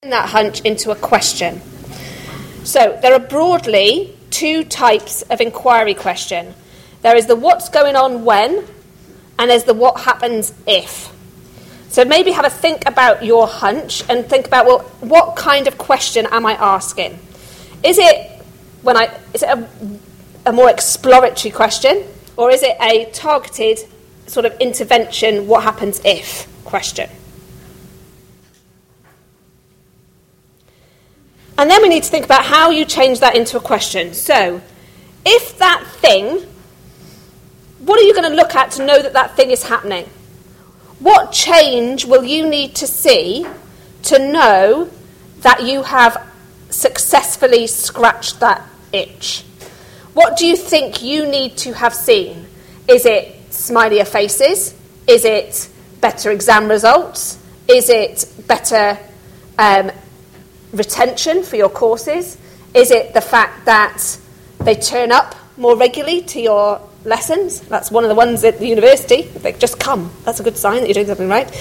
that hunch into a question. So there are broadly two types of inquiry question. There is the what's going on when, and there's the what happens if. So maybe have a think about your hunch and think about, well, what kind of question am I asking? Is it a more exploratory question, or is it a targeted sort of intervention, what happens if question? And then we need to think about how you change that into a question. So, if that thing, what are you going to look at to know that that thing is happening? What change will you need to see to know that you have successfully scratched that itch? What do you think you need to have seen? Is it smilier faces? Is it better exam results? Is it better retention for your courses? Is it the fact that they turn up more regularly to your lessons? That's one of the ones at the university. They just come. That's a good sign that you're doing something right.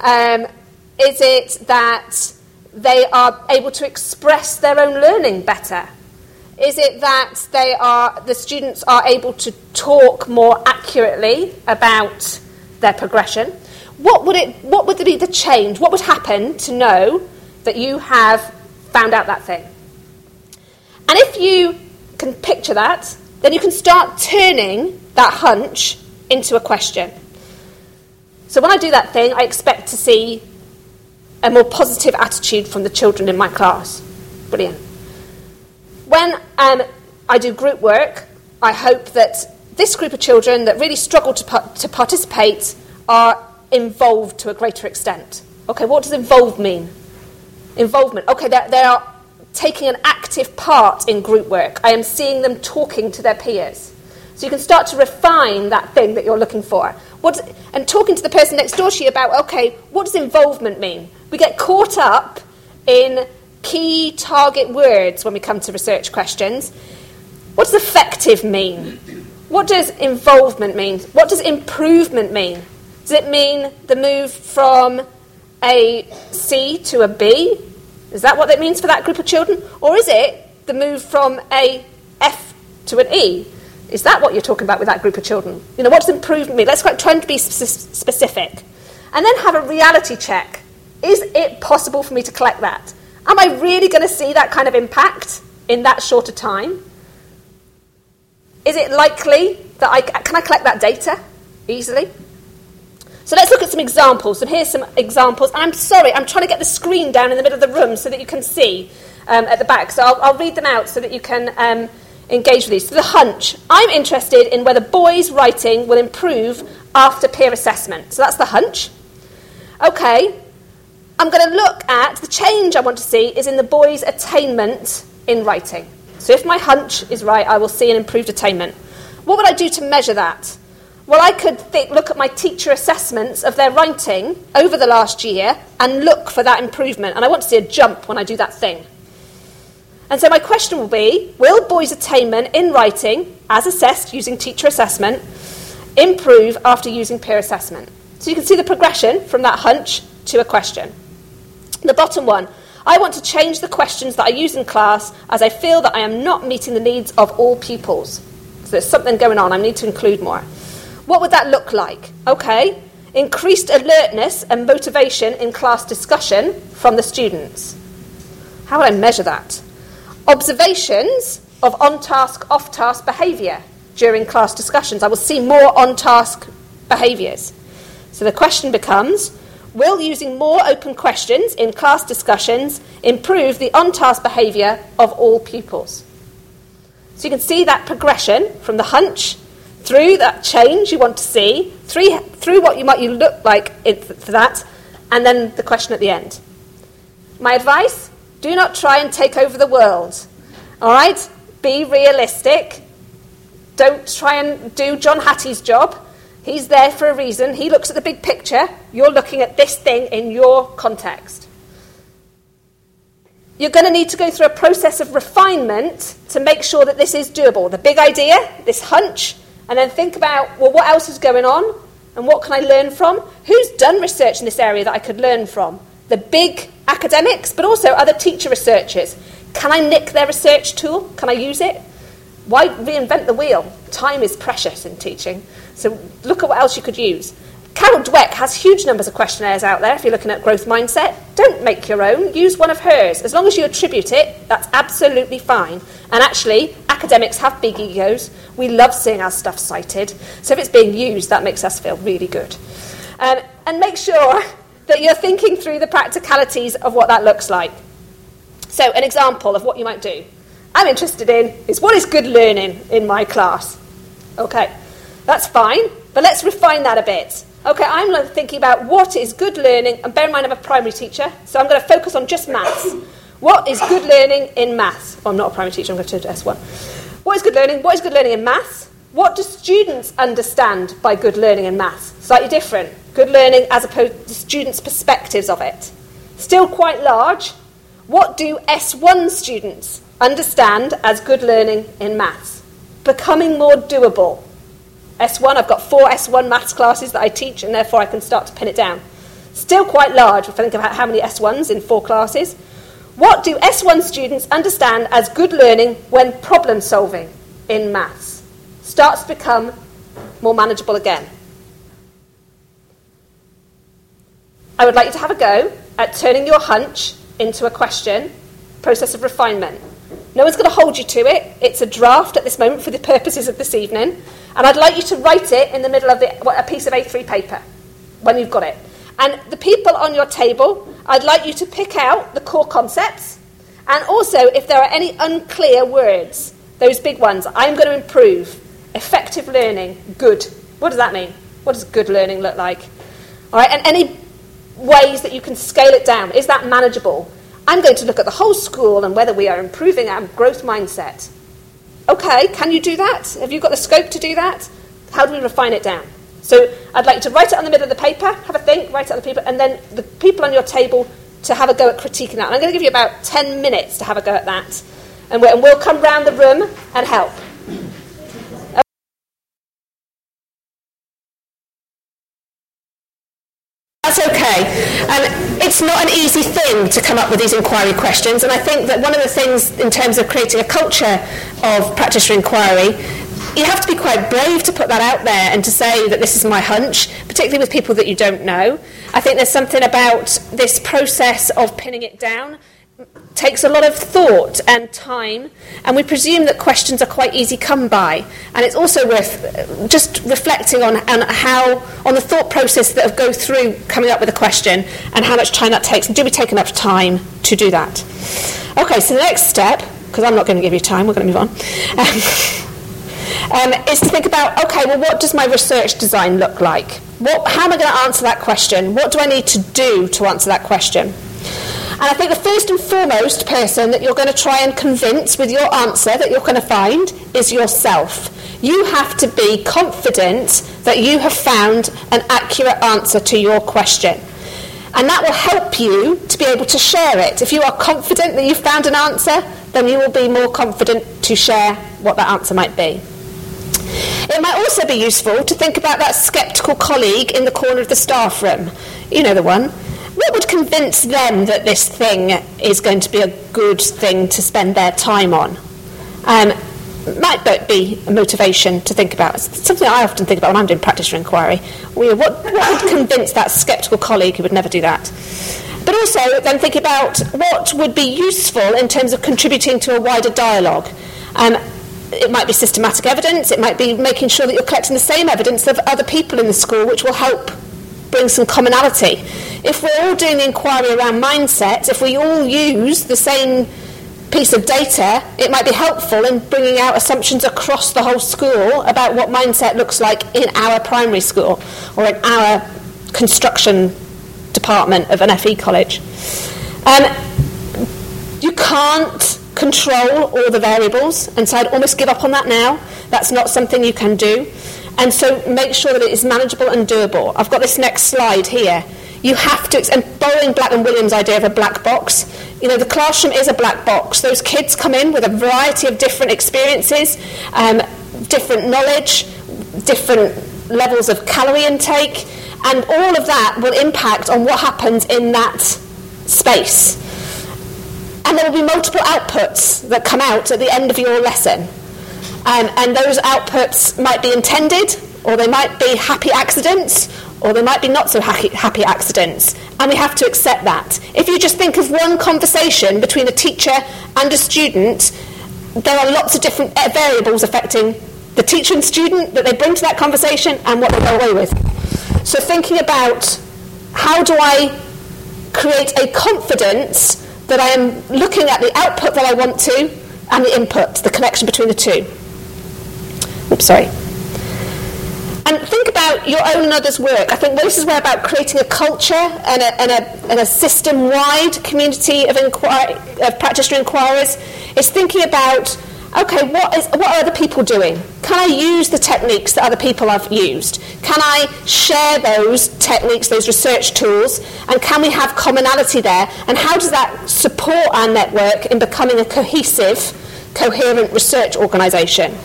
Is it that they are able to express their own learning better? Is it that the students are able to talk more accurately about their progression? What would be the change? What would happen to know that you have found out that thing? And if you can picture that, then you can start turning that hunch into a question. So when I do that thing, I expect to see a more positive attitude from the children in my class. Brilliant. When I do group work, I hope that this group of children that really struggle to participate are involved to a greater extent. Okay, what does involve mean? Involvement. Okay, they are taking an active part in group work. I am seeing them talking to their peers. So you can start to refine that thing that you're looking for. And talking to the person next door to you about, okay, what does involvement mean? We get caught up in key target words when we come to research questions. What does effective mean? What does involvement mean? What does improvement mean? Does it mean the move from a C to a B? Is that what it means for that group of children? Or is it the move from a F to an E? Is that what you're talking about with that group of children? What does improvement mean? Let's try to be specific. And then have a reality check. Is it possible for me to collect that? Am I really going to see that kind of impact in that shorter time? Is it likely that can I collect that data easily? So let's look at some examples. And here's some examples. I'm sorry, I'm trying to get the screen down in the middle of the room so that you can see at the back. So I'll read them out so that you can engage with these. So the hunch. I'm interested in whether boys' writing will improve after peer assessment. So that's the hunch. Okay. I'm going to look at the change I want to see is in the boys' attainment in writing. So if my hunch is right, I will see an improved attainment. What would I do to measure that? Well, I could look at my teacher assessments of their writing over the last year and look for that improvement. And I want to see a jump when I do that thing. And so my question will be, will boys' attainment in writing, as assessed using teacher assessment, improve after using peer assessment? So you can see the progression from that hunch to a question. The bottom one, I want to change the questions that I use in class as I feel that I am not meeting the needs of all pupils. So there's something going on, I need to include more. What would that look like? Okay, increased alertness and motivation in class discussion from the students. How would I measure that? Observations of on-task, off-task behaviour during class discussions. I will see more on-task behaviours. So the question becomes, will using more open questions in class discussions improve the on-task behaviour of all pupils? So you can see that progression from the hunch through that change you want to see, through what you look like for that, and then the question at the end. My advice, do not try and take over the world. All right? Be realistic. Don't try and do John Hattie's job. He's there for a reason. He looks at the big picture. You're looking at this thing in your context. You're going to need to go through a process of refinement to make sure that this is doable. The big idea, this hunch, and then think about, well, what else is going on? And what can I learn from? Who's done research in this area that I could learn from? the big academics, but also other teacher researchers. Can I nick their research tool? Can I use it? Why reinvent the wheel? Time is precious in teaching. So look at what else you could use. Carol Dweck has huge numbers of questionnaires out there if you're looking at growth mindset. Don't make your own. Use one of hers. As long as you attribute it, that's absolutely fine. And actually, academics have big egos. We love seeing our stuff cited. So if it's being used, that makes us feel really good. And make sure that you're thinking through the practicalities of what that looks like. So an example of what you might do. I'm interested in is what is good learning in my class? Okay, that's fine, but let's refine that a bit. Okay, I'm thinking about what is good learning, and bear in mind I'm a primary teacher, so I'm going to focus on just maths. What is good learning in maths? Well, I'm not a primary teacher, I'm going to turn to S1. What is good learning? What is good learning in maths? What do students understand by good learning in maths? Slightly different. Good learning as opposed to students' perspectives of it. Still quite large. What do S1 students understand as good learning in maths? Becoming more doable. S1, I've got 4 S1 maths classes that I teach, and therefore I can start to pin it down. Still quite large if I think about how many S1s in 4 classes. What do S1 students understand as good learning when problem solving in maths? Starts to become more manageable again. I would like you to have a go at turning your hunch into a question, process of refinement. No one's going to hold you to it. It's a draft at this moment for the purposes of this evening. And I'd like you to write it in the middle of a piece of A3 paper when you've got it. And the people on your table, I'd like you to pick out the core concepts. And also, if there are any unclear words, those big ones, I'm going to improve. Effective learning, good. What does that mean? What does good learning look like? All right, and any ways that you can scale it down. Is that manageable? I'm going to look at the whole school and whether we are improving our growth mindset. Okay, can you do that? Have you got the scope to do that? How do we refine it down? So I'd like you to write it on the middle of the paper, have a think, write it on the paper, and then the people on your table to have a go at critiquing that. And I'm going to give you about 10 minutes to have a go at that. And we'll come round the room and help. That's okay. It's not an easy thing to come up with these inquiry questions, and I think that one of the things in terms of creating a culture of practitioner inquiry, you have to be quite brave to put that out there and to say that this is my hunch, particularly with people that you don't know. I think there's something about this process of pinning it down takes a lot of thought and time, and we presume that questions are quite easy come by, and it's also worth just reflecting on the thought process that go through coming up with a question and how much time that takes, and do we take enough time to do that? Okay, so the next step, because I'm not going to give you time, we're going to move on, is to think about, okay, well, what does my research design look like? How am I going to answer that question? What do I need to do to answer that question? And I think the first and foremost person that you're going to try and convince with your answer that you're going to find is yourself. You have to be confident that you have found an accurate answer to your question. And that will help you to be able to share it. If you are confident that you've found an answer, then you will be more confident to share what that answer might be. It might also be useful to think about that sceptical colleague in the corner of the staff room. You know the one. What would convince them that this thing is going to be a good thing to spend their time on? Might be a motivation to think about. It's something I often think about when I'm doing practitioner inquiry. What would convince that sceptical colleague who would never do that? But also then think about what would be useful in terms of contributing to a wider dialogue. It might be systematic evidence. It might be making sure that you're collecting the same evidence of other people in the school, which will help bring some commonality. If we're all doing the inquiry around mindset, if we all use the same piece of data, it might be helpful in bringing out assumptions across the whole school about what mindset looks like in our primary school or in our construction department of an FE college. You can't control all the variables, and so I'd almost give up on that now. That's not something you can do. And so make sure that it is manageable and doable. I've got this next slide here. You have to, and borrowing Black and Williams' idea of a black box, the classroom is a black box. Those kids come in with a variety of different experiences, different knowledge, different levels of calorie intake, and all of that will impact on what happens in that space. And there will be multiple outputs that come out at the end of your lesson. And those outputs might be intended, or they might be happy accidents, or they might be not so happy accidents. And we have to accept that. If you just think of one conversation between a teacher and a student, there are lots of different variables affecting the teacher and student that they bring to that conversation and what they go away with. So thinking about how do I create a confidence that I am looking at the output that I want to and the input, the connection between the two. Oops, sorry. And think about your own and others' work. I think this is where about creating a culture and a system-wide community of practitioner inquirers is thinking about, okay, what are other people doing? Can I use the techniques that other people have used? Can I share those techniques, those research tools, and can we have commonality there? And how does that support our network in becoming a cohesive, coherent research organisation?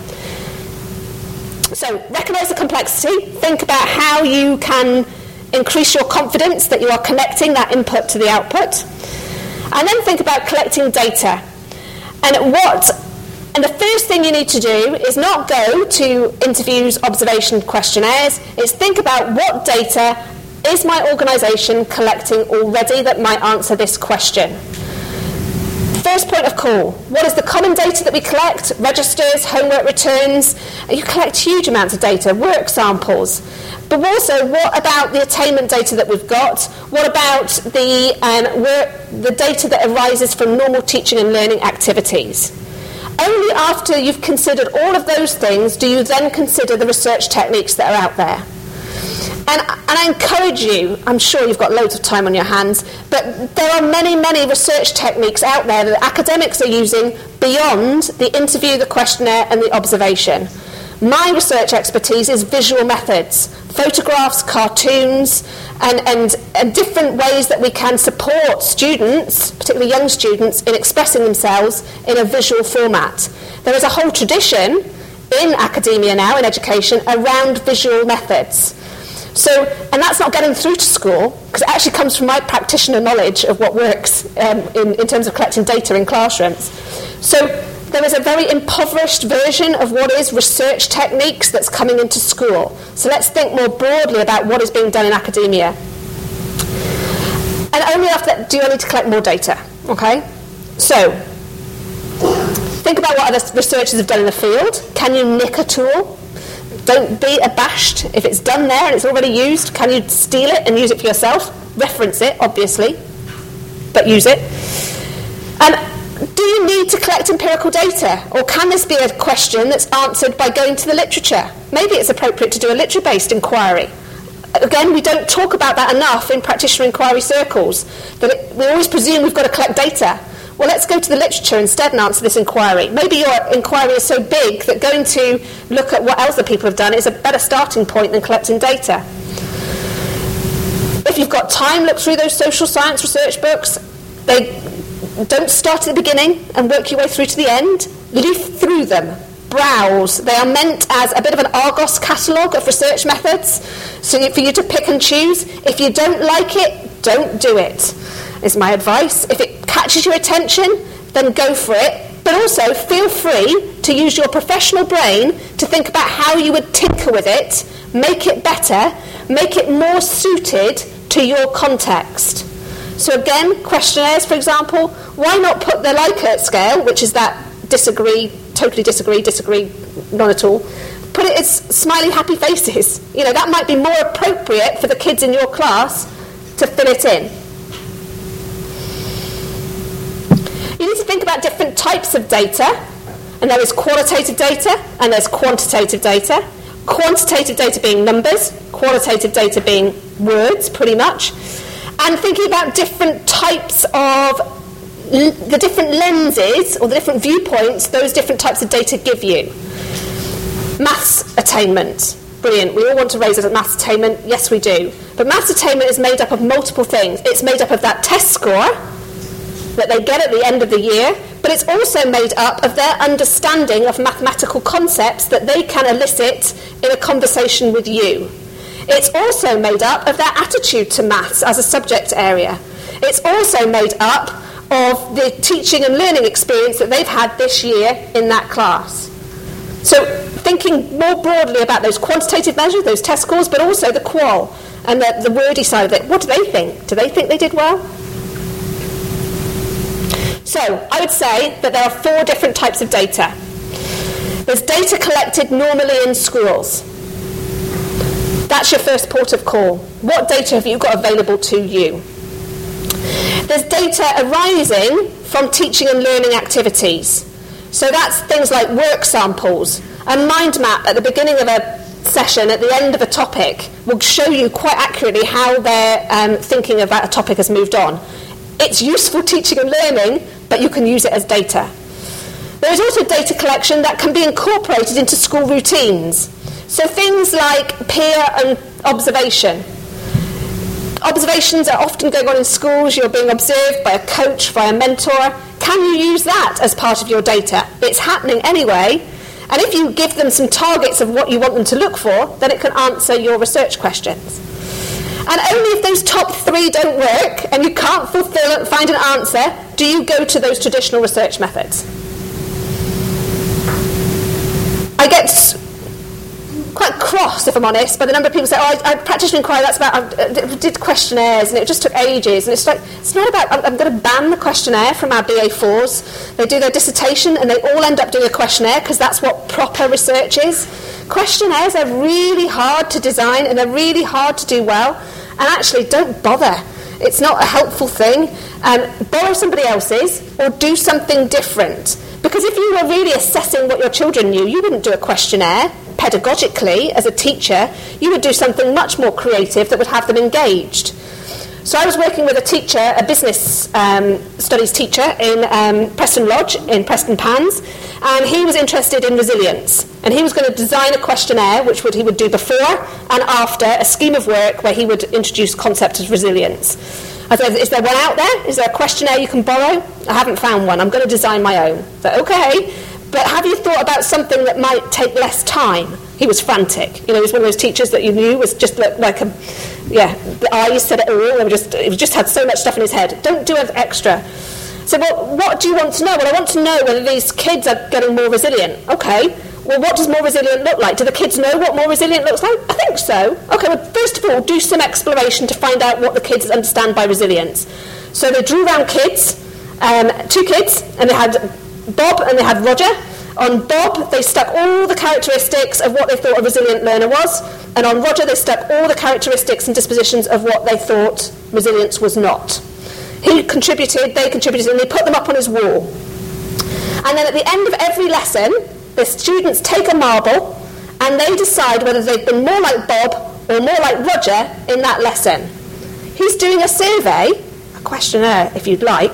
So recognise the complexity, think about how you can increase your confidence that you are connecting that input to the output, and then think about collecting data. And the first thing you need to do is not go to interviews, observation questionnaires, it's think about what data is my organisation collecting already that might answer this question. First point of call, what is the common data that we collect? Registers, homework returns. You collect huge amounts of data, work samples. But also, what about the attainment data that we've got? What about the data that arises from normal teaching and learning activities? Only after you've considered all of those things do you then consider the research techniques that are out there. And I encourage you, I'm sure you've got loads of time on your hands, but there are many, many research techniques out there that academics are using beyond the interview, the questionnaire and the observation. My research expertise is visual methods, photographs, cartoons, and different ways that we can support students, particularly young students, in expressing themselves in a visual format. There is a whole tradition in academia now, in education, around visual methods. So, and that's not getting through to school, because it actually comes from my practitioner knowledge of what works in terms of collecting data in classrooms. So there is a very impoverished version of what is research techniques that's coming into school. So let's think more broadly about what is being done in academia. And only after that do I need to collect more data. Okay? So, think about what other researchers have done in the field. Can you nick a tool? Don't be abashed if it's done there and it's already used. Can you steal it and use it for yourself? Reference it, obviously, but use it. And do you need to collect empirical data? Or can this be a question that's answered by going to the literature? Maybe it's appropriate to do a literature-based inquiry. Again, we don't talk about that enough in practitioner inquiry circles. We always presume we've got to collect data. Well, let's go to the literature instead and answer this inquiry. Maybe your inquiry is so big that going to look at what else the people have done is a better starting point than collecting data. If you've got time, look through those social science research books. They don't start at the beginning and work your way through to the end. Leaf through them. Browse. They are meant as a bit of an Argos catalogue of research methods, so for you to pick and choose. If you don't like it, don't do it, is my advice. If it catches your attention, then go for it. But also, feel free to use your professional brain to think about how you would tinker with it, make it better, make it more suited to your context. So again, questionnaires, for example, why not put the Likert scale, which is that disagree, totally disagree, disagree, not at all. Put it as smiley, happy faces. You know, that might be more appropriate for the kids in your class to fill it in. You need to think about different types of data, and there is qualitative data and there's quantitative data. Quantitative data being numbers, qualitative data being words, pretty much. And thinking about different types of the different lenses or the different viewpoints those different types of data give you. Maths attainment. Brilliant. We all want to raise it at maths attainment. Yes, we do. But maths attainment is made up of multiple things. It's made up of that test score that they get at the end of the year, but it's also made up of their understanding of mathematical concepts that they can elicit in a conversation with you. It's also made up of their attitude to maths as a subject area. It's also made up of the teaching and learning experience that they've had this year in that class. So thinking more broadly about those quantitative measures, those test scores, but also the qual and the wordy side of it. What do they think? Do they think they did well? So I would say that there are 4 different types of data. There's data collected normally in schools. That's your first port of call. What data have you got available to you? There's data arising from teaching and learning activities. So that's things like work samples. A mind map at the beginning of a session, at the end of a topic, will show you quite accurately how their thinking about a topic has moved on. It's useful teaching and learning, but you can use it as data. There is also data collection that can be incorporated into school routines. So things like peer and observation. Observations are often going on in schools. You're being observed by a coach, by a mentor. Can you use that as part of your data? It's happening anyway. And if you give them some targets of what you want them to look for, then it can answer your research questions. And only if those top 3 don't work and you can't find an answer, do you go to those traditional research methods. I get quite cross, if I'm honest, by the number of people say, I practitioner inquiry, that's about, I did questionnaires and it just took ages. And it's like, it's not about, I'm going to ban the questionnaire from our BA4s. They do their dissertation and they all end up doing a questionnaire because that's what proper research is. Questionnaires are really hard to design and they're really hard to do well. And actually, don't bother. It's not a helpful thing. Borrow somebody else's or do something different. Because if you were really assessing what your children knew, you wouldn't do a questionnaire pedagogically as a teacher. You would do something much more creative that would have them engaged. So I was working with a teacher, a business studies teacher in Preston Lodge in Preston Pans, and he was interested in resilience. And he was going to design a questionnaire which he would do before and after a scheme of work where he would introduce concept of resilience. I said, is there one out there? Is there a questionnaire you can borrow? I haven't found one. I'm going to design my own. I said, okay, but have you thought about something that might take less time? He was frantic. You know, he was one of those teachers that you knew was just like a, the eyes said it all. He just had so much stuff in his head. Don't do it extra. So, well, what do you want to know? Well, I want to know whether these kids are getting more resilient. Okay. Well, what does more resilient look like? Do the kids know what more resilient looks like? I think so. Okay, well, first of all, do some exploration to find out what the kids understand by resilience. So they drew around kids, 2 kids, and they had Bob and they had Roger. On Bob, they stuck all the characteristics of what they thought a resilient learner was, and on Roger, they stuck all the characteristics and dispositions of what they thought resilience was not. He contributed, they contributed, and they put them up on his wall. And then at the end of every lesson, the students take a marble and they decide whether they've been more like Bob or more like Roger in that lesson. He's doing a survey, a questionnaire if you'd like,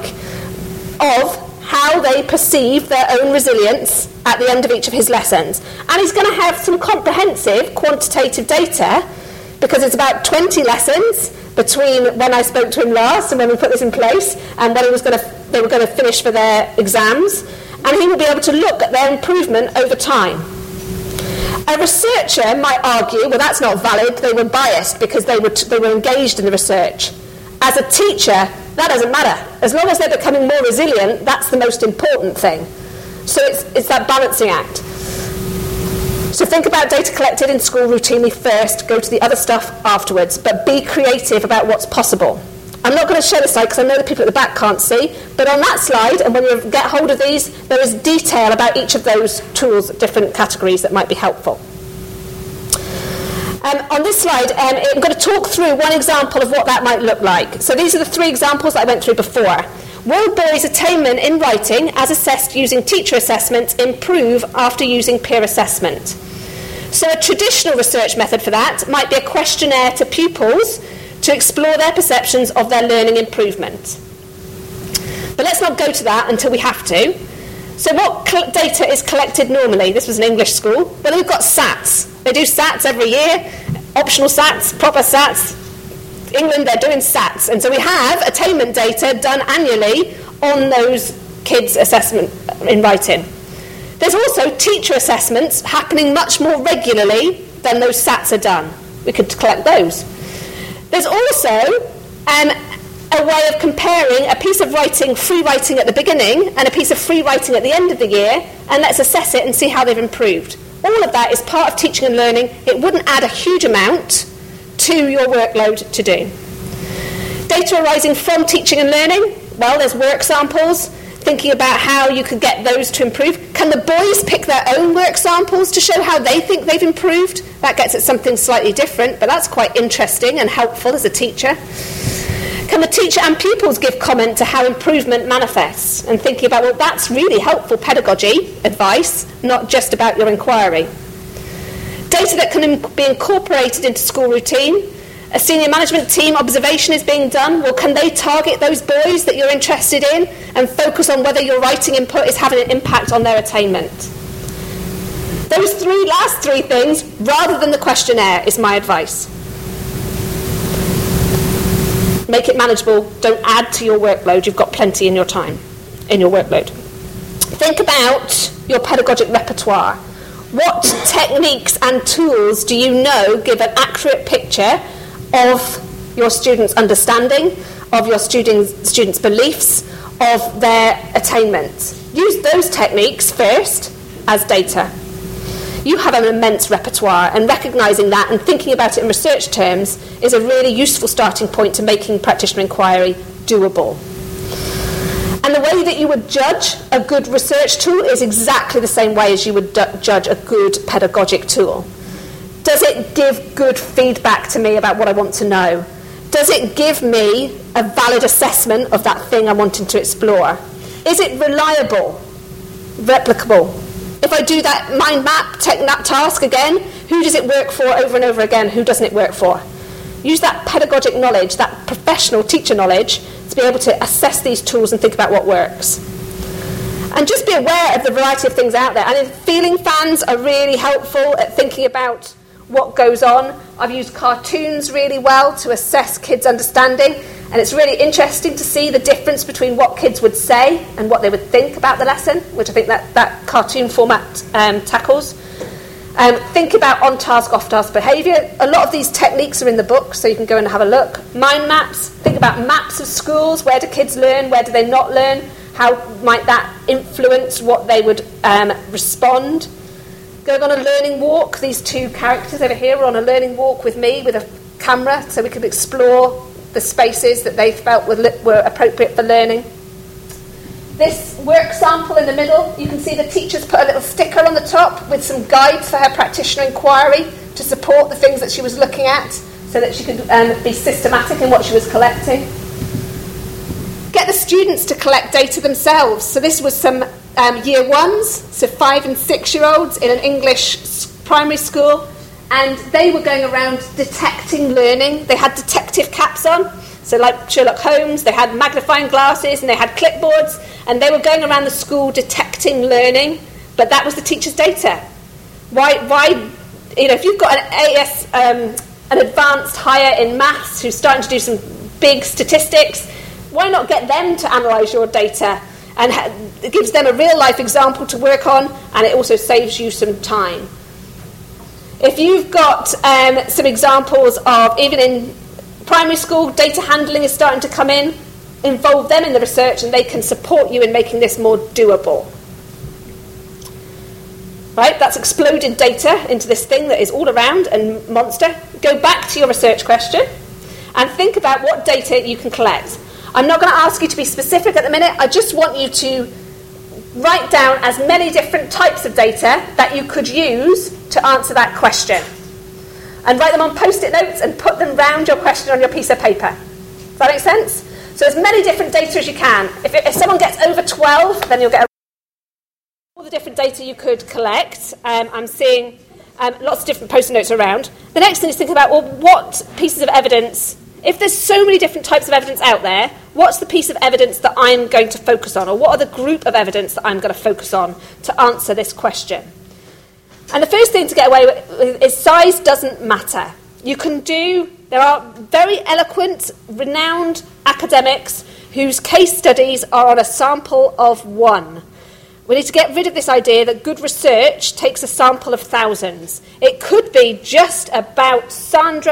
of how they perceive their own resilience at the end of each of his lessons. And he's going to have some comprehensive quantitative data because it's about 20 lessons between when I spoke to him last and when we put this in place and when they were going to finish for their exams. And he will be able to look at their improvement over time. A researcher might argue, well, that's not valid, they were biased because they were engaged in the research. As a teacher, that doesn't matter. As long as they're becoming more resilient, that's the most important thing. So it's that balancing act. So think about data collected in school routinely first, go to the other stuff afterwards, but be creative about what's possible. I'm not going to show the slide because I know the people at the back can't see, but on that slide, and when you get hold of these, there is detail about each of those tools, different categories that might be helpful. On this slide, I'm going to talk through one example of what that might look like. So these are the 3 examples that I went through before. Will boys' attainment in writing, as assessed using teacher assessment, improve after using peer assessment? So a traditional research method for that might be a questionnaire to pupils to explore their perceptions of their learning improvement. But let's not go to that until we have to. So what data is collected normally? This was an English school. Well, we've got SATs. They do SATs every year, optional SATs, proper SATs. England, they're doing SATs. And so we have attainment data done annually on those kids' assessment in writing. There's also teacher assessments happening much more regularly than those SATs are done. We could collect those. There's also a way of comparing a piece of writing, free writing at the beginning, and a piece of free writing at the end of the year, and let's assess it and see how they've improved. All of that is part of teaching and learning. It wouldn't add a huge amount to your workload to do. Data arising from teaching and learning, well, there's work samples, thinking about how you could get those to improve. Can the boys pick their own work samples to show how they think they've improved? That gets at something slightly different, but that's quite interesting and helpful as a teacher. Can the teacher and pupils give comment to how improvement manifests? And thinking about, well, that's really helpful pedagogy advice, not just about your inquiry. Data that can be incorporated into school routine. A senior management team observation is being done. Well, can they target those boys that you're interested in and focus on whether your writing input is having an impact on their attainment? Those last three things, rather than the questionnaire, is my advice. Make it manageable. Don't add to your workload. You've got plenty in your time, in your workload. Think about your pedagogic repertoire. What techniques and tools do you know give an accurate picture of your students' understanding, of your students' beliefs, of their attainment? Use those techniques first as data. You have an immense repertoire, and recognising that and thinking about it in research terms is a really useful starting point to making practitioner inquiry doable. And the way that you would judge a good research tool is exactly the same way as you would judge a good pedagogic tool. Does it give good feedback to me about what I want to know? Does it give me a valid assessment of that thing I'm wanting to explore? Is it reliable? Replicable? If I do that mind map, take that task again, who does it work for over and over again? Who doesn't it work for? Use that pedagogic knowledge, that professional teacher knowledge, to be able to assess these tools and think about what works. And just be aware of the variety of things out there. And feeling fans are really helpful at thinking about what goes on. I've used cartoons really well to assess kids' understanding, and it's really interesting to see the difference between what kids would say and what they would think about the lesson, which I think that cartoon format tackles. Think about on-task, off-task behaviour. A lot of these techniques are in the book, so you can go and have a look. Mind maps. Think about maps of schools. Where do kids learn? Where do they not learn? How might that influence what they would respond? Going on a learning walk. These two characters over here were on a learning walk with me with a camera, so we could explore the spaces that they felt were appropriate for learning. This work sample in the middle, you can see the teacher's put a little sticker on the top with some guides for her practitioner inquiry to support the things that she was looking at so that she could be systematic in what she was collecting. Get the students to collect data themselves. So this was some year ones, so 5 and 6 year olds in an English primary school, and they were going around detecting learning. They had detective caps on, so like Sherlock Holmes, they had magnifying glasses and they had clipboards, and they were going around the school detecting learning, but that was the teacher's data. Why if you've got an advanced higher in maths who's starting to do some big statistics, why not get them to analyse your data? And it gives them a real-life example to work on, and it also saves you some time. If you've got some examples of, even in primary school, data handling is starting to come in, involve them in the research and they can support you in making this more doable. Right, that's exploded data into this thing that is all around and monster. Go back to your research question and think about what data you can collect. I'm not going to ask you to be specific at the minute. I just want you to write down as many different types of data that you could use to answer that question. And write them on post-it notes and put them round your question on your piece of paper. Does that make sense? So as many different data as you can. If someone gets over 12, then you'll get all the different data you could collect. I'm seeing lots of different post-it notes around. The next thing is think about, well, what pieces of evidence, if there's so many different types of evidence out there, what's the piece of evidence that I'm going to focus on? Or what are the group of evidence that I'm going to focus on to answer this question? And the first thing to get away with is size doesn't matter. There are very eloquent, renowned academics whose case studies are on a sample of 1. We need to get rid of this idea that good research takes a sample of thousands. It could be just about Sandra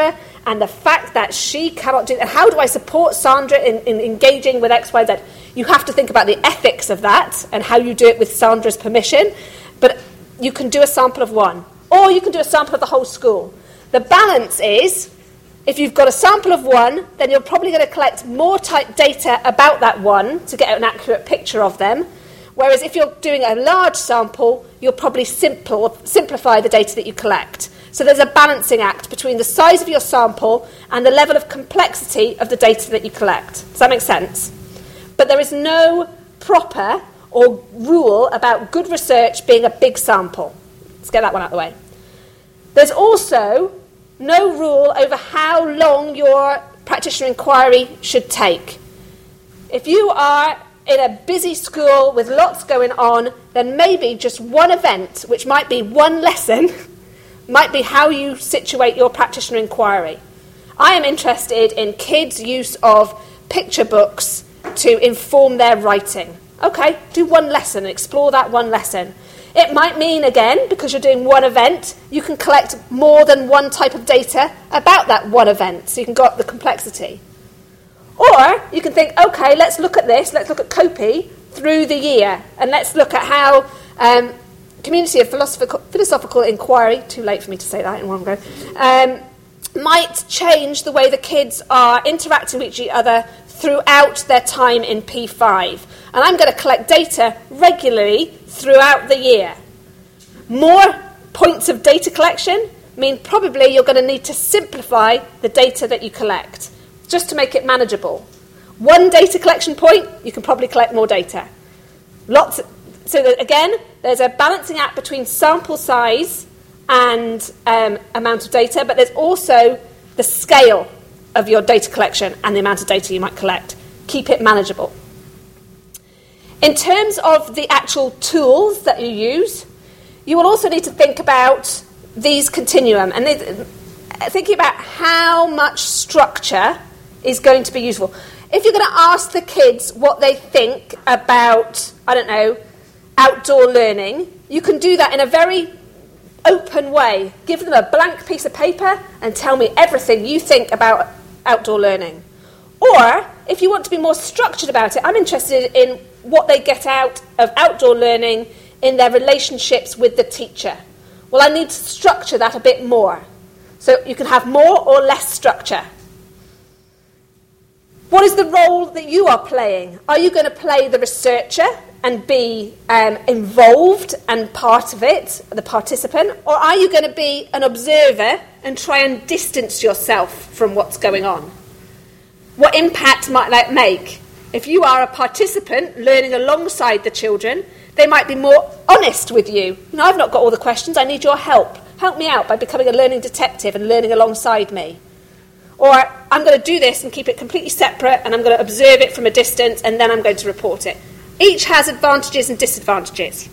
and the fact that she cannot do that, how do I support Sandra in engaging with X, Y, Z? You have to think about the ethics of that and how you do it with Sandra's permission, but you can do a sample of one, or you can do a sample of the whole school. The balance is, if you've got a sample of one, then you're probably going to collect more type data about that one to get an accurate picture of them, whereas if you're doing a large sample, you'll probably simplify the data that you collect. So there's a balancing act between the size of your sample and the level of complexity of the data that you collect. Does that make sense? But there is no proper or rule about good research being a big sample. Let's get that one out of the way. There's also no rule over how long your practitioner inquiry should take. If you are in a busy school with lots going on, then maybe just one event, which might be one lesson, might be how you situate your practitioner inquiry. I am interested in kids' use of picture books to inform their writing. Okay, do one lesson and explore that one lesson. It might mean, again, because you're doing one event, you can collect more than one type of data about that one event, so you can got the complexity. Or you can think, okay, let's look at this, let's look at COPE through the year, and let's look at how community of philosophical inquiry, too late for me to say that in one go, might change the way the kids are interacting with each other throughout their time in P5. And I'm going to collect data regularly throughout the year. More points of data collection mean probably you're going to need to simplify the data that you collect, just to make it manageable. One data collection point, you can probably collect more data. So that, again, there's a balancing act between sample size and amount of data, but there's also the scale of your data collection and the amount of data you might collect. Keep it manageable. In terms of the actual tools that you use, you will also need to think about these continuum and thinking about how much structure is going to be useful. If you're going to ask the kids what they think about, I don't know, outdoor learning, you can do that in a very open way. Give them a blank piece of paper and tell me everything you think about outdoor learning. Or, if you want to be more structured about it, I'm interested in what they get out of outdoor learning in their relationships with the teacher. Well, I need to structure that a bit more. So you can have more or less structure. What is the role that you are playing? Are you going to play the researcher and be involved and part of it, the participant? Or are you going to be an observer and try and distance yourself from what's going on? What impact might that make? If you are a participant learning alongside the children, they might be more honest with you. I've not got all the questions, I need your help. Help me out by becoming a learning detective and learning alongside me. Or I'm going to do this and keep it completely separate and I'm going to observe it from a distance and then I'm going to report it. Each has advantages and disadvantages.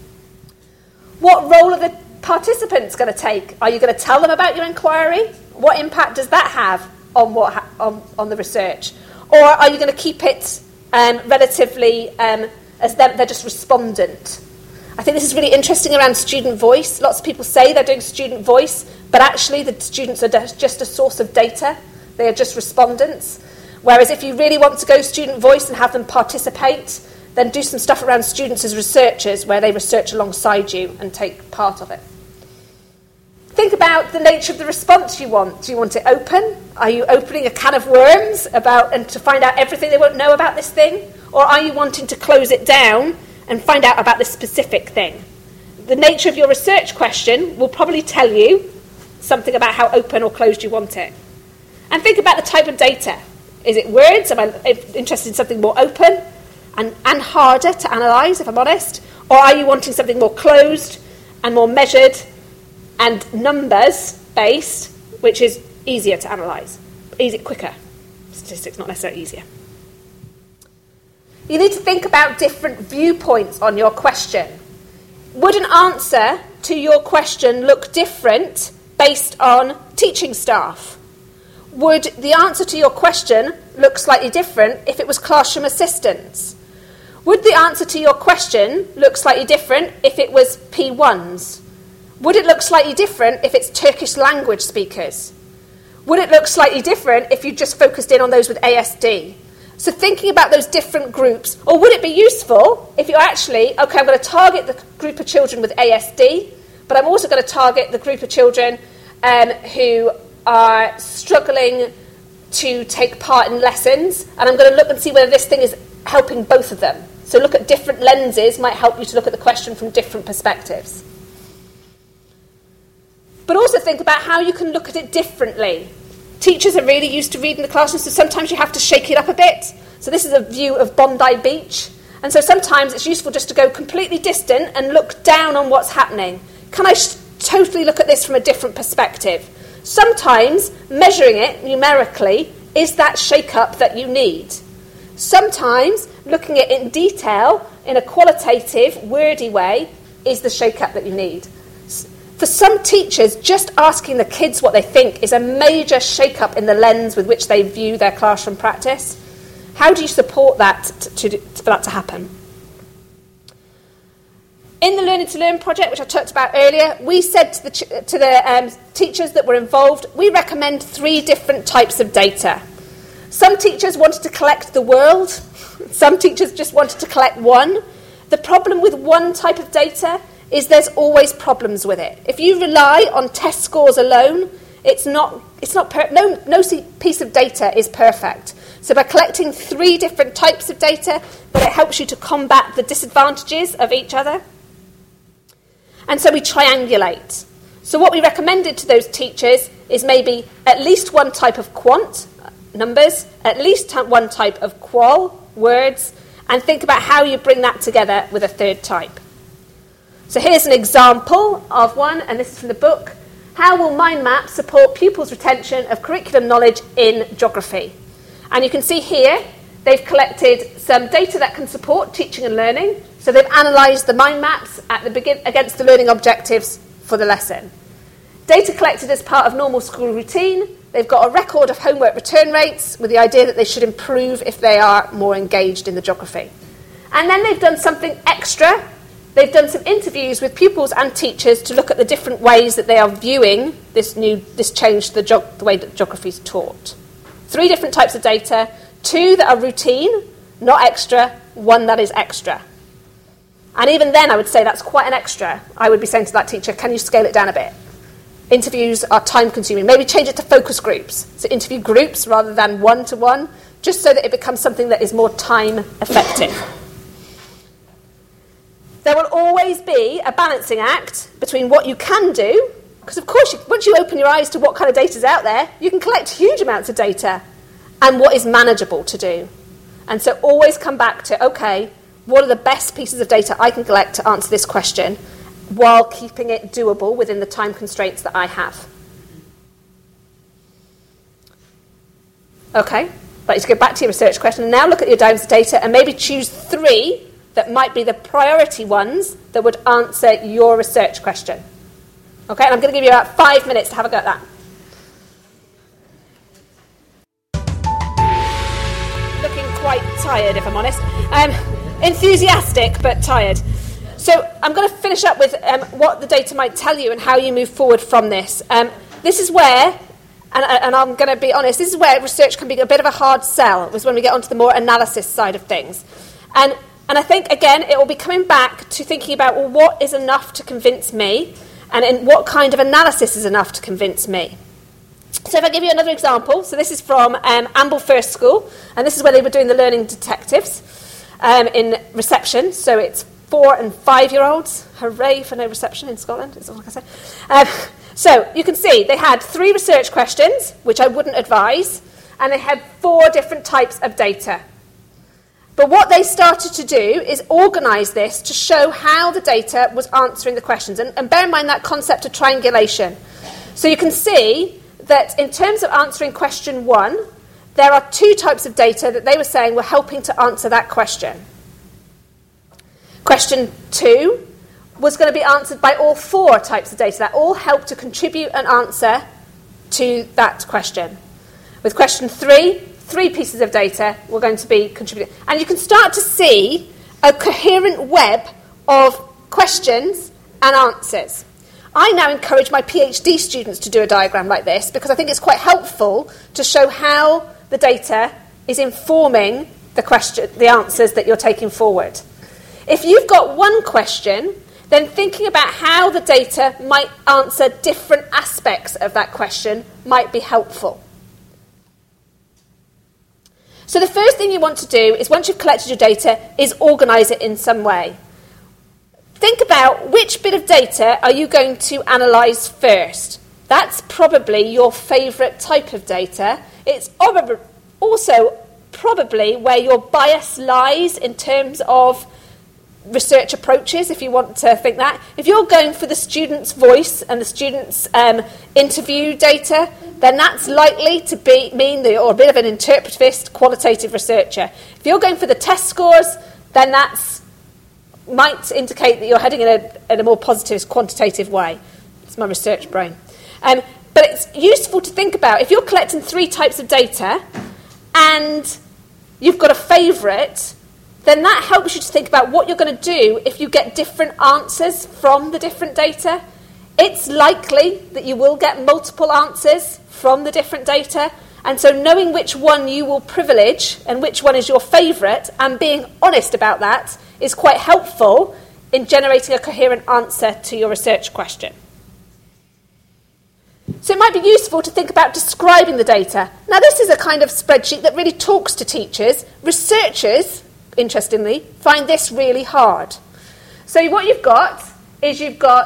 What role are the participants going to take? Are you going to tell them about your inquiry? What impact does that have on the research? Or are you going to keep it relatively as they're just respondent? I think this is really interesting around student voice. Lots of people say they're doing student voice, but actually the students are just a source of data. They are just respondents. Whereas if you really want to go student voice and have them participate, then do some stuff around students as researchers where they research alongside you and take part of it. Think about the nature of the response you want. Do you want it open? Are you opening a can of worms and to find out everything they won't know about this thing? Or are you wanting to close it down and find out about this specific thing? The nature of your research question will probably tell you something about how open or closed you want it. And think about the type of data. Is it words? Am I interested in something more open and harder to analyse, if I'm honest? Or are you wanting something more closed and more measured and numbers-based, which is easier to analyse? Quicker. Statistics, not necessarily easier. You need to think about different viewpoints on your question. Would an answer to your question look different based on teaching staff? Would the answer to your question look slightly different if it was classroom assistants? Would the answer to your question look slightly different if it was P1s? Would it look slightly different if it's Turkish language speakers? Would it look slightly different if you just focused in on those with ASD? So thinking about those different groups, or would it be useful if you're actually, okay, I'm going to target the group of children with ASD, but I'm also going to target the group of children who are struggling to take part in lessons, and I'm going to look and see whether this thing is helping both of them. So look at different lenses might help you to look at the question from different perspectives. But also think about how you can look at it differently. Teachers are really used to reading the classroom, so sometimes you have to shake it up a bit. So this is a view of Bondi Beach. And so sometimes it's useful just to go completely distant and look down on what's happening. Can I totally look at this from a different perspective? Sometimes measuring it numerically is that shake-up that you need. Sometimes looking at it in detail, in a qualitative, wordy way, is the shake-up that you need. For some teachers, just asking the kids what they think is a major shake-up in the lens with which they view their classroom practice. How do you support that for that to happen? In the Learning to Learn project, which I talked about earlier, we said to the teachers that were involved, we recommend 3 different types of data. Some teachers wanted to collect the world. Some teachers just wanted to collect one. The problem with one type of data is there's always problems with it. If you rely on test scores alone, no piece of data is perfect. So by collecting 3 different types of data, that it helps you to combat the disadvantages of each other. And so we triangulate. So what we recommended to those teachers is maybe at least one type of quant, numbers, at least one type of qual, words, and think about how you bring that together with a 3rd type. So here's an example of one, and this is from the book, How Will Mind Maps Support Pupils' Retention of Curriculum Knowledge in Geography? And you can see here, they've collected some data that can support teaching and learning. So they've analysed the mind maps against the learning objectives for the lesson. Data collected as part of normal school routine. They've got a record of homework return rates with the idea that they should improve if they are more engaged in the geography. And then they've done something extra. They've done some interviews with pupils and teachers to look at the different ways that they are viewing this change to the way that geography is taught. 3 different types of data, 2 that are routine, not extra, 1 that is extra. And even then I would say that's quite an extra. I would be saying to that teacher, can you scale it down a bit? Interviews are time consuming. Maybe change it to focus groups. So interview groups rather than one-to-one, just so that it becomes something that is more time effective. There will always be a balancing act between what you can do, because of course once you open your eyes to what kind of data is out there, you can collect huge amounts of data, and what is manageable to do. And so always come back to, okay, what are the best pieces of data I can collect to answer this question while keeping it doable within the time constraints that I have. Okay, but you go back to your research question and now look at your data and maybe choose 3 that might be the priority ones that would answer your research question. Okay, and I'm going to give you about 5 minutes to have a go at that. Looking quite tired, if I'm honest. Enthusiastic, but tired. So I'm going to finish up with what the data might tell you and how you move forward from this. This is where, and I'm going to be honest, this is where research can be a bit of a hard sell, was when we get onto the more analysis side of things. And I think, again, it will be coming back to thinking about, well, what is enough to convince me, and in what kind of analysis is enough to convince me. So if I give you another example, so this is from Amble First School, and this is where they were doing the learning detectives in reception, so it's 4 and 5-year-olds. Hooray for no reception in Scotland, is all I can say. So you can see they had 3 research questions, which I wouldn't advise, and they had 4 different types of data. But what they started to do is organise this to show how the data was answering the questions. And bear in mind that concept of triangulation. So you can see that in terms of answering question 1, there are 2 types of data that they were saying were helping to answer that question. Question 2 was going to be answered by all 4 types of data that all help to contribute an answer to that question. With question 3 pieces of data were going to be contributed. And you can start to see a coherent web of questions and answers. I now encourage my PhD students to do a diagram like this because I think it's quite helpful to show how the data is informing the answers that you're taking forward. If you've got one question, then thinking about how the data might answer different aspects of that question might be helpful. So the first thing you want to do is, once you've collected your data, is organise it in some way. Think about which bit of data are you going to analyse first. That's probably your favourite type of data. It's also probably where your bias lies in terms of research approaches, if you want to think that. If you're going for the student's voice and the student's interview data, then that's likely to mean that you're a bit of an interpretivist, qualitative researcher. If you're going for the test scores, then that might indicate that you're heading in a more positive, quantitative way. It's my research brain. But it's useful to think about, if you're collecting 3 types of data and you've got a favourite, then that helps you to think about what you're going to do if you get different answers from the different data. It's likely that you will get multiple answers from the different data, and so knowing which one you will privilege and which one is your favourite and being honest about that is quite helpful in generating a coherent answer to your research question. So it might be useful to think about describing the data. Now, this is a kind of spreadsheet that really talks to teachers. Researchers, interestingly, find this really hard. So what you've got is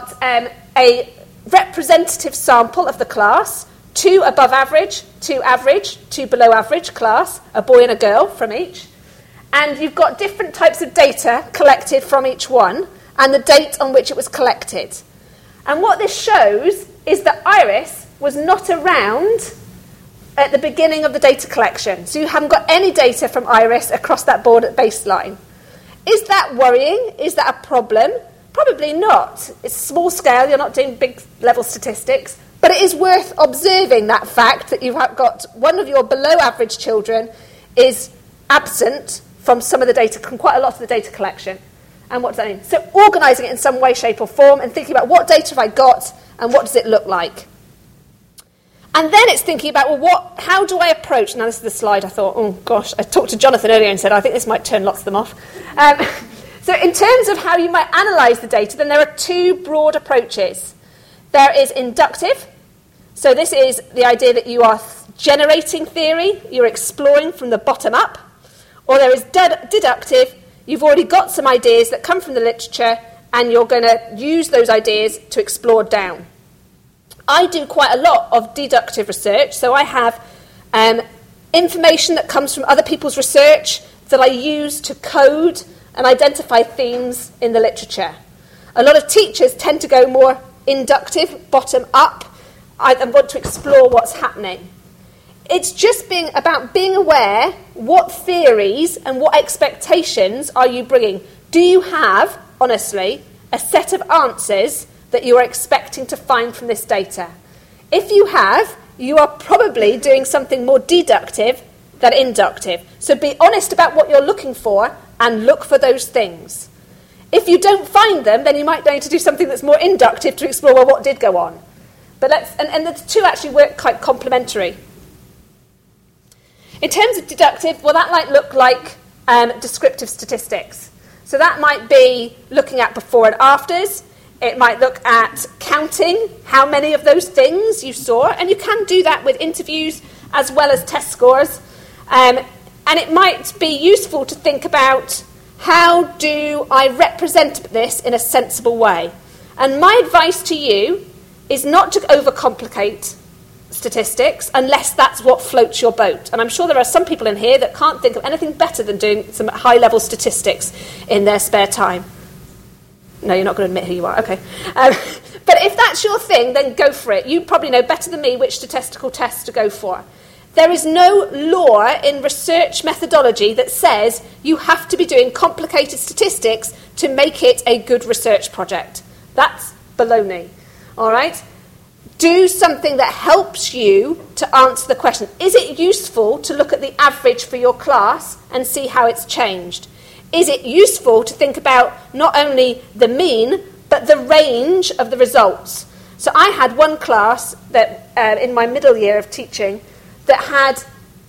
a representative sample of the class, 2 above average, 2 below average class, a boy and a girl from each. And you've got different types of data collected from each one and the date on which it was collected. And what this shows is that Iris was not around at the beginning of the data collection. So you haven't got any data from Iris across that board at baseline. Is that worrying? Is that a problem? Probably not. It's small scale, you're not doing big level statistics, but it is worth observing that fact that you've got one of your below average children is absent from some of the data, from quite a lot of the data collection. And what does that mean? So organising it in some way, shape or form and thinking about what data have I got and what does it look like. And then it's thinking about, well, how do I approach... Now, this is the slide I thought, oh, gosh, I talked to Jonathan earlier and said, I think this might turn lots of them off. So in terms of how you might analyse the data, then there are 2 broad approaches. There is inductive. So this is the idea that you are generating theory, you're exploring from the bottom up. Or there is deductive. You've already got some ideas that come from the literature and you're going to use those ideas to explore down. I do quite a lot of deductive research, so I have information that comes from other people's research that I use to code and identify themes in the literature. A lot of teachers tend to go more inductive, bottom up, and want to explore what's happening. It's just about being aware what theories and what expectations are you bringing. Do you have, honestly, a set of answers that you are expecting to find from this data? If you have, you are probably doing something more deductive than inductive. So be honest about what you're looking for and look for those things. If you don't find them, then you might need to do something that's more inductive to explore, well, what did go on. But and the 2 actually work quite complementary. In terms of deductive, well, that might look like descriptive statistics. So that might be looking at before and afters. It might look at counting how many of those things you saw. And you can do that with interviews as well as test scores. And it might be useful to think about, how do I represent this in a sensible way? And my advice to you is not to overcomplicate statistics unless that's what floats your boat. And I'm sure there are some people in here that can't think of anything better than doing some high-level statistics in their spare time. No, you're not going to admit who you are. Okay. But if that's your thing, then go for it. You probably know better than me which statistical tests to go for. There is no law in research methodology that says you have to be doing complicated statistics to make it a good research project. That's baloney. All right? Do something that helps you to answer the question. Is it useful to look at the average for your class and see how it's changed? Is it useful to think about not only the mean, but the range of the results? So I had one class that in my middle year of teaching that had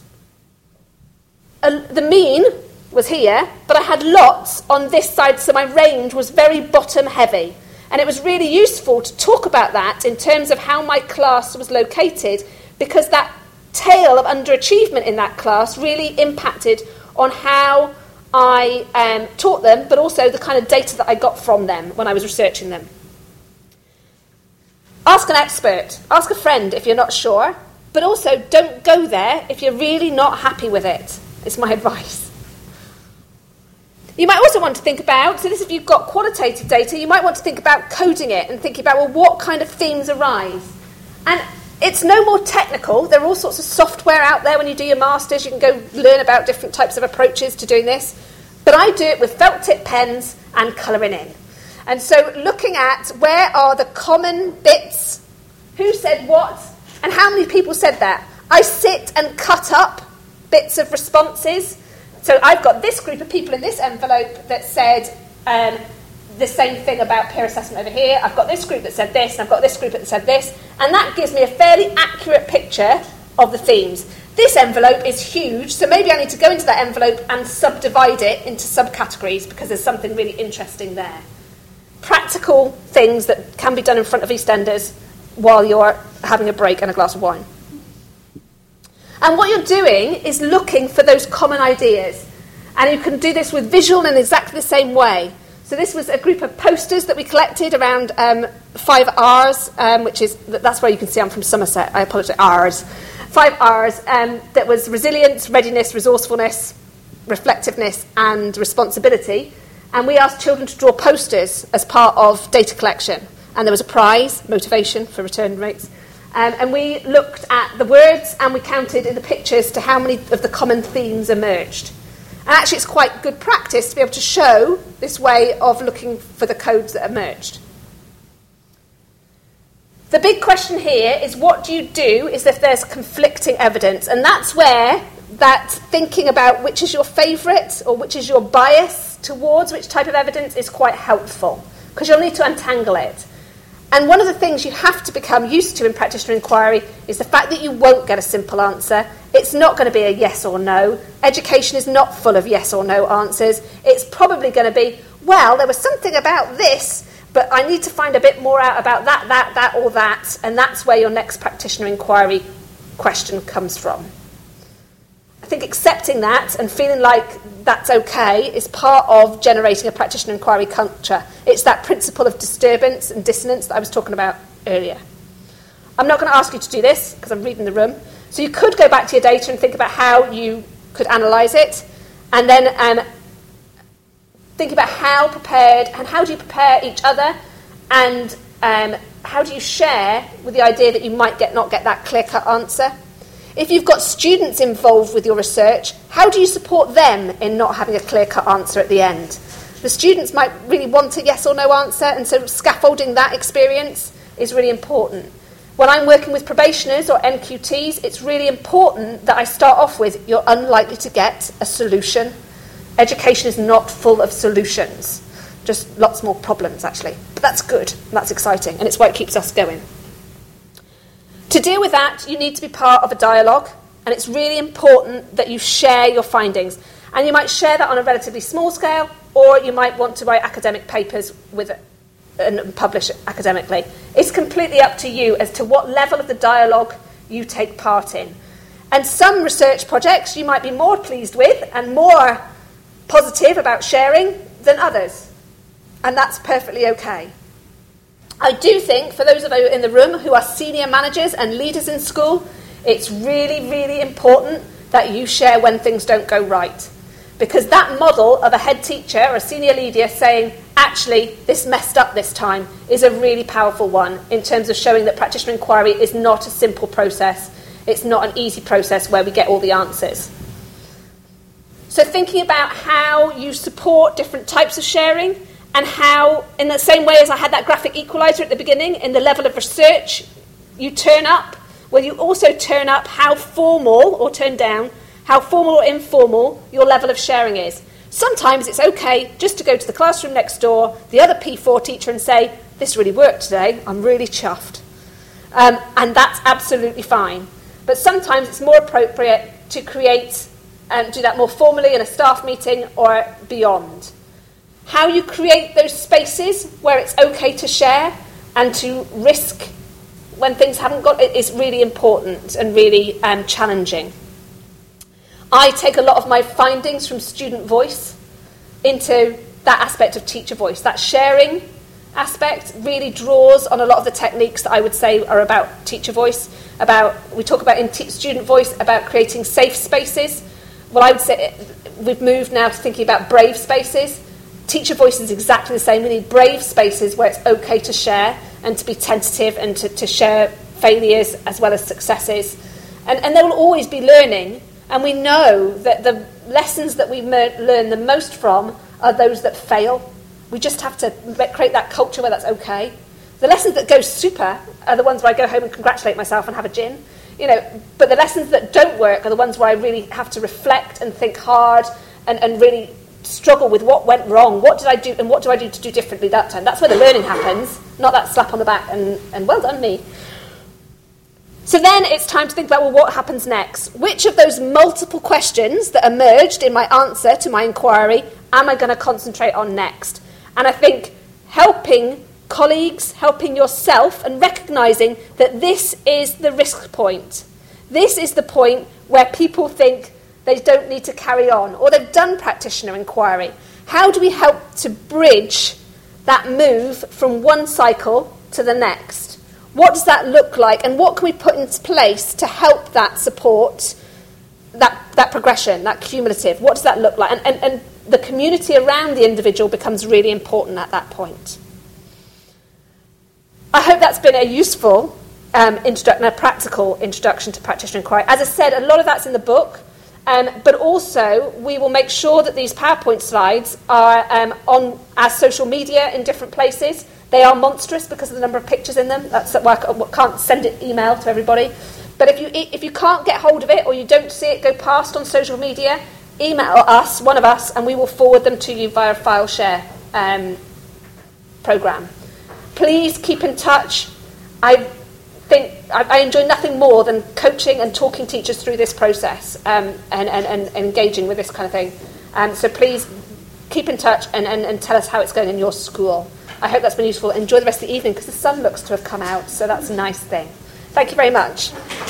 the mean was here, but I had lots on this side, so my range was very bottom heavy. And it was really useful to talk about that in terms of how my class was located, because that tail of underachievement in that class really impacted on how I taught them, but also the kind of data that I got from them when I was researching them. Ask an expert, ask a friend if you're not sure, but also don't go there if you're really not happy with it. It's my advice. You might also want to think about, so this if you've got qualitative data, you might want to think about coding it and thinking about, well, what kind of themes arise? And it's no more technical. There are all sorts of software out there when you do your masters. You can go learn about different types of approaches to doing this. But I do it with felt tip pens and colouring in. And so looking at where are the common bits, who said what, and how many people said that. I sit and cut up bits of responses. So I've got this group of people in this envelope that said the same thing about peer assessment over here. I've got this group that said this, and I've got this group that said this. And that gives me a fairly accurate picture of the themes. This envelope is huge, so maybe I need to go into that envelope and subdivide it into subcategories because there's something really interesting there. Practical things that can be done in front of EastEnders while you're having a break and a glass of wine. And what you're doing is looking for those common ideas. And you can do this with visual in exactly the same way. So this was a group of posters that we collected around 5 R's, that's where you can see I'm from Somerset. I apologise, R's. 5 R's, that was resilience, readiness, resourcefulness, reflectiveness, and responsibility. And we asked children to draw posters as part of data collection. And there was a prize, motivation for return rates. And we looked at the words and we counted in the pictures to how many of the common themes emerged. And actually it's quite good practice to be able to show this way of looking for the codes that emerged. The big question here is what do you do is if there's conflicting evidence. And that's where that thinking about which is your favourite or which is your bias towards which type of evidence is quite helpful, because you'll need to untangle it. And one of the things you have to become used to in practitioner inquiry is the fact that you won't get a simple answer. It's not going to be a yes or no. Education is not full of yes or no answers. It's probably going to be, well, there was something about this, but I need to find a bit more out about that, or that, and that's where your next practitioner inquiry question comes from. I think accepting that and feeling like that's okay is part of generating a practitioner inquiry culture. It's that principle of disturbance and dissonance that I was talking about earlier. I'm not going to ask you to do this because I'm reading the room. So you could go back to your data and think about how you could analyse it, and then think about how prepared and how do you prepare each other, and how do you share with the idea that you might not get that clear-cut answer. If you've got students involved with your research, how do you support them in not having a clear-cut answer at the end? The students might really want a yes or no answer, and so scaffolding that experience is really important. When I'm working with probationers or NQTs, it's really important that I start off with, you're unlikely to get a solution. Education is not full of solutions, just lots more problems, actually. But that's good, and that's exciting, and it's why it keeps us going. To deal with that, you need to be part of a dialogue, and it's really important that you share your findings. And you might share that on a relatively small scale, or you might want to write academic papers with it and publish it academically. It's completely up to you as to what level of the dialogue you take part in. And some research projects you might be more pleased with and more positive about sharing than others. And that's perfectly okay. I do think, for those of you in the room who are senior managers and leaders in school, it's really, really important that you share when things don't go right. Because that model of a head teacher or a senior leader saying, actually, this messed up this time, is a really powerful one in terms of showing that practitioner inquiry is not a simple process. It's not an easy process where we get all the answers. So thinking about how you support different types of sharing, and how, in the same way as I had that graphic equaliser at the beginning, in the level of research you turn up, will you also turn up how formal, or turn down, how formal or informal your level of sharing is. Sometimes it's okay just to go to the classroom next door, the other P4 teacher, and say, this really worked today, I'm really chuffed. And that's absolutely fine. But sometimes it's more appropriate to create and do that more formally in a staff meeting or beyond. How you create those spaces where it's okay to share and to risk when things haven't got it is really important and really challenging. I take a lot of my findings from student voice into that aspect of teacher voice. That sharing aspect really draws on a lot of the techniques that I would say are about teacher voice. We talk about in student voice about creating safe spaces. Well, I would say we've moved now to thinking about brave spaces. Teacher voice is exactly the same. We need brave spaces where it's okay to share and to be tentative and to share failures as well as successes. And there will always be learning, and we know that the lessons that we learn the most from are those that fail. We just have to create that culture where that's okay. The lessons that go super are the ones where I go home and congratulate myself and have a gin. But the lessons that don't work are the ones where I really have to reflect and think hard and really struggle with what went wrong, what did I do, and what do I do to do differently that time. That's where the learning happens, not that slap on the back and well done me. So then it's time to think about, well, what happens next? Which of those multiple questions that emerged in my answer to my inquiry am I going to concentrate on next? And I think helping colleagues, helping yourself, and recognising that this is the risk point. This is the point where people think they don't need to carry on, or they've done practitioner inquiry. How do we help to bridge that move from one cycle to the next? What does that look like, and what can we put into place to help that support, that progression, that cumulative? What does that look like? And the community around the individual becomes really important at that point. I hope that's been a useful introduction, a practical introduction to practitioner inquiry. As I said, a lot of that's in the book. But also, we will make sure that these PowerPoint slides are on our social media in different places. They are monstrous because of the number of pictures in them. That's why I can't send it email to everybody. But if you can't get hold of it or you don't see it go past on social media, email us, one of us, and we will forward them to you via a file share program. Please keep in touch. I enjoy nothing more than coaching and talking teachers through this process and engaging with this kind of thing. So please keep in touch and tell us how it's going in your school. I hope that's been useful. Enjoy the rest of the evening because the sun looks to have come out, so that's a nice thing. Thank you very much.